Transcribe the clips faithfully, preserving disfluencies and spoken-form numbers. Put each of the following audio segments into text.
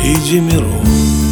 Среди миров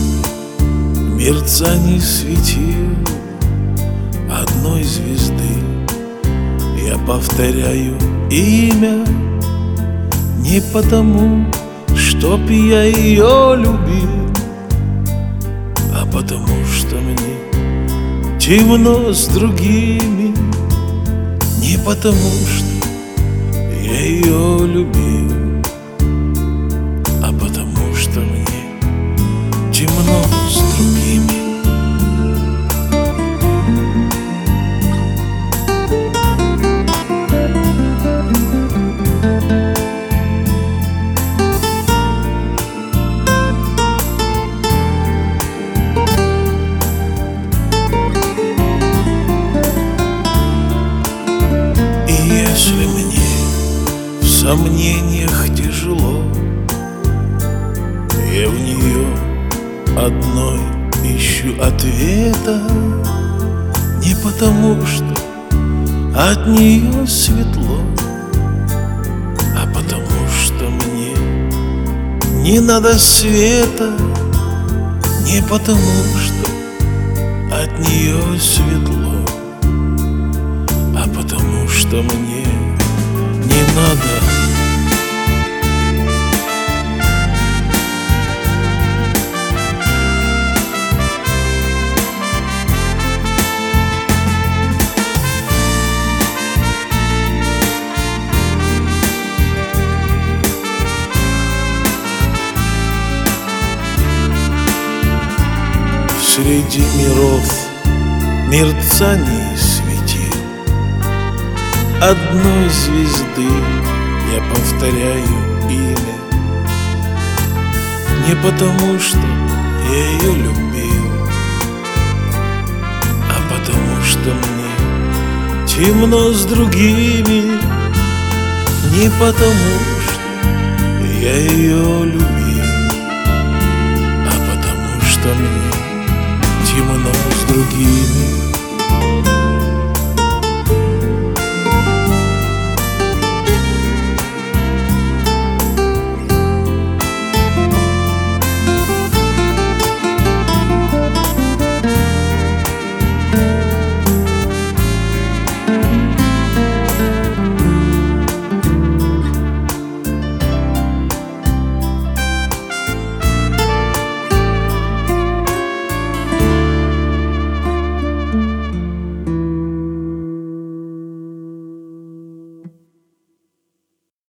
мерцаний светил одной звезды я повторяю имя не потому, чтоб я ее любил, а потому что мне темно с другими. Не потому, что я ее любил, а потому что мне темно с другими. Если мне в сомнениях тяжело, я в нее одной ищу ответа. Не потому, что от нее светло, а потому, что мне не надо света. Не потому, что от нее светло, а потому что мне не надо. Среди миров мерцаний светил одной звезды я повторяю имя не потому, что я ее любил, а потому, что мне темно с другими. Не потому, что я ее любил,